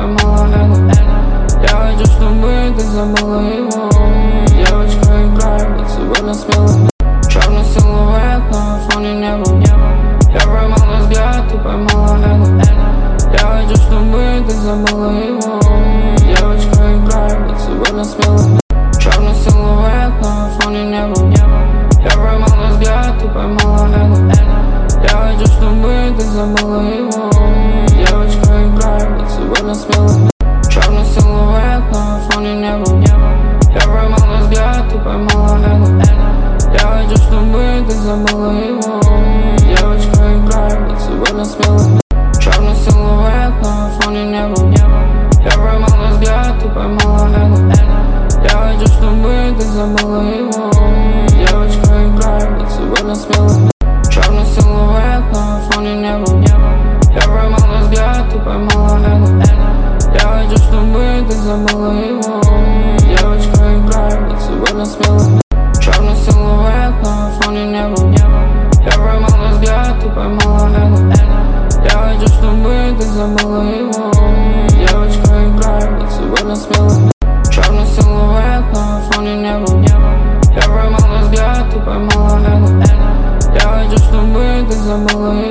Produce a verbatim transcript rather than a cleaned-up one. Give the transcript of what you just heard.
поймала эго. Я хочу, чтобы ты забыла его. Девочка играет, быть сегодня смело. Черный силуэт на фоне неба. Я поймала взгляд, ты поймала эго. Я хочу, чтобы ты забыла его. Девочка играет, быть сегодня смело. Черный силуэт на фоне неба. Я поймала взгляд, ты поймала эго. Я хочу, чтобы ты забыла его. Девочка играет, быть сегодня смело. Черный силуэт на фоне неба. Я поймала взгляд, ты поймала эго. Я хочу, чтобы ты забыла его. Девочка играет, быть сегодня смело. Черный силуэт на фоне неба. Я поймала взгляд, ты поймала эго. Я хочу, чтобы ты забыла его. Девочка играет, быть сегодня смело. Черный силуэт на фоне неба. Я поймала взгляд, ты поймала эго. Я хочу, чтобы ты забыла его. Девочка играет, быть сегодня смело. Черный силуэт на фоне неба. Я поймала взгляд, ты поймала эго. Я хочу, чтобы ты забыла его. Девочка играет, быть сегодня смело. Черный силуэт на фоне неба. Я поймала взгляд, ты поймала эго. Я хочу, чтобы ты забыла его.